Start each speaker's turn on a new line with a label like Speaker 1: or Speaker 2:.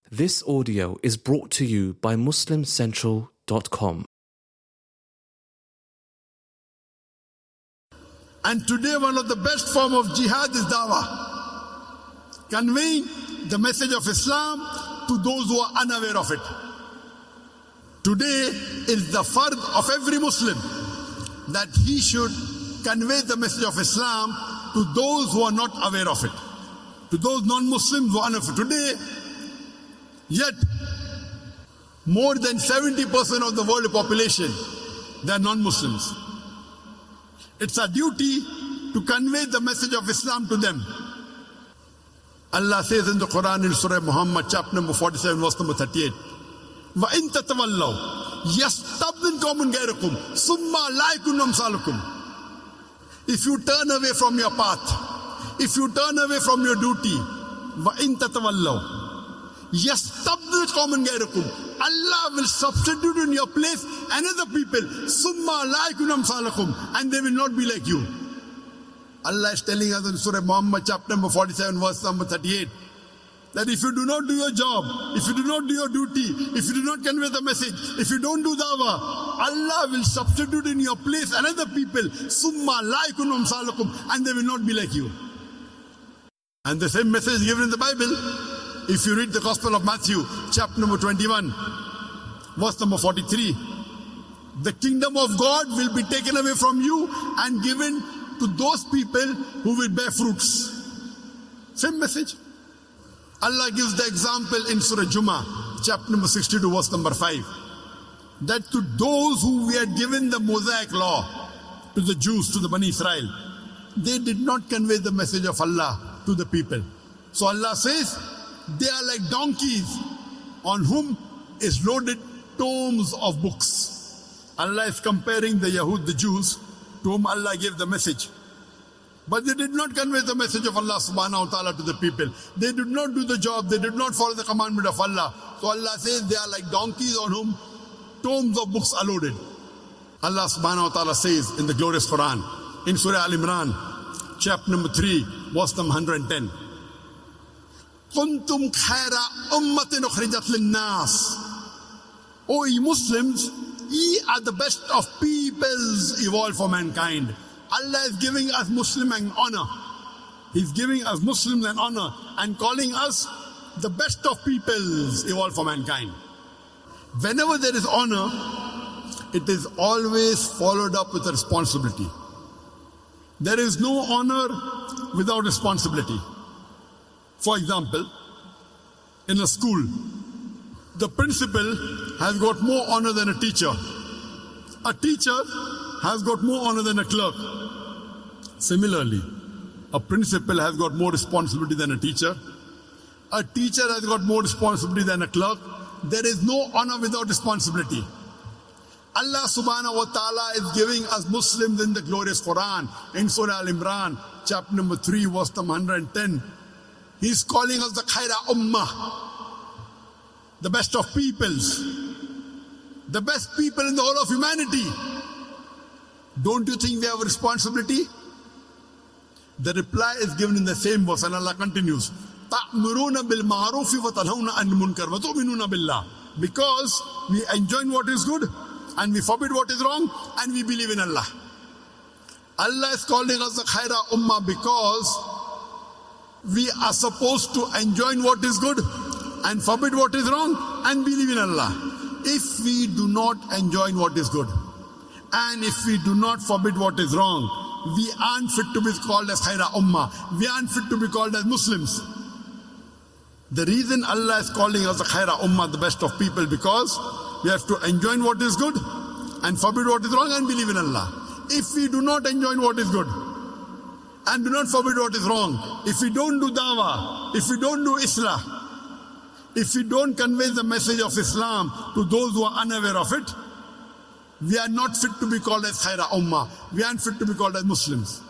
Speaker 1: This audio is brought to you by MuslimCentral.com.
Speaker 2: And today one of the best form of jihad is dawah. Conveying the message of Islam to those who are unaware of it. Today is the fard of every Muslim that he should convey the message of Islam to those who are not aware of it. To those non-Muslims who are unaware of it. Today, yet, more than 70% of the world population, they are non-Muslims. It's our duty to convey the message of Islam to them. Allah says in the Quran in Surah Muhammad, chapter number 47, verse number 38, وَإِن تَتَوَلَّوْا يَسْتَبْدِلْ قَوْمًا غَيْرَكُمْ ثُمَّ لَا يَكُونُوا أَمْثَالَكُمْ. If you turn away from your path, if you turn away from your duty, وَإِن تَتَوَلَّوْا يَسْتَبْدِلْ قَوْمًا غَيْرَكُمْ, Allah will substitute in your place another people, ثُمَّ لَا يَكُونُوا أَمْثَالَكُمْ, and they will not be like you. Allah is telling us in Surah Muhammad, chapter number 47, verse number 38, that if you do not do your job, if you do not do your duty, if you do not convey the message, if you don't do dawah, Allah will substitute in your place another people, summa la yakunu amsalakum, and they will not be like you. And the same message is given in the Bible. If you read the Gospel of Matthew, chapter number 21, verse number 43, the kingdom of God will be taken away from you and given to those people who will bear fruits. Same message. Allah gives the example in Surah Jummah, chapter number 62, verse number 5, that to those who we had given the Mosaic law, to the Jews, to the Bani Israel, they did not convey the message of Allah to the people. So Allah says, they are like donkeys on whom is loaded tomes of books. Allah is comparing the Yahud, the Jews, to whom Allah gave the message. But they did not convey the message of Allah subhanahu wa ta'ala to the people. They did not do the job. They did not follow the commandment of Allah. So Allah says they are like donkeys on whom tomes of books are loaded. Allah subhanahu wa ta'ala says in the glorious Quran, in Surah Al-Imran, chapter number 3, verse number 110, Kuntum khaira ummatin ukhrijat linnas. O ye Muslims, ye are the best of peoples evolved for mankind. Allah is giving us Muslim an honor. He's giving us Muslims an honor and calling us the best of peoples evolved for mankind. Whenever there is honor, it is always followed up with a responsibility. There is no honor without responsibility. For example, in a school, the principal has got more honor than a teacher. A teacher has got more honor than a clerk. Similarly, a principal has got more responsibility than a teacher. A teacher has got more responsibility than a clerk. There is no honor without responsibility. Allah subhanahu wa ta'ala is giving us Muslims in the glorious Quran, in Surah Al-Imran, chapter number 3, verse number 110. He's calling us the Khaira Ummah, the best of peoples, the best people in the whole of humanity. Don't you think we have a responsibility? The reply is given in the same verse, and Allah continues, تَأْمُرُونَ بِالْمَعْرُوفِ وَتَنْهَوْنَ عَنِ الْمُنْكَرِ وَتُؤْمِنُونَ بِاللَّهِ. Because we enjoin what is good, and we forbid what is wrong, and we believe in Allah. Allah is calling us the Khaira Ummah because we are supposed to enjoin what is good, and forbid what is wrong, and believe in Allah. If we do not enjoin what is good, and if we do not forbid what is wrong, we aren't fit to be called as Khaira Ummah. We aren't fit to be called as Muslims. The reason Allah is calling us the Khaira Ummah, the best of people, because we have to enjoin what is good and forbid what is wrong and believe in Allah. If we do not enjoin what is good and do not forbid what is wrong, if we don't do dawah, if we don't do islah, if we don't convey the message of Islam to those who are unaware of it, we are not fit to be called as Khaira Ummah. We aren't fit to be called as Muslims.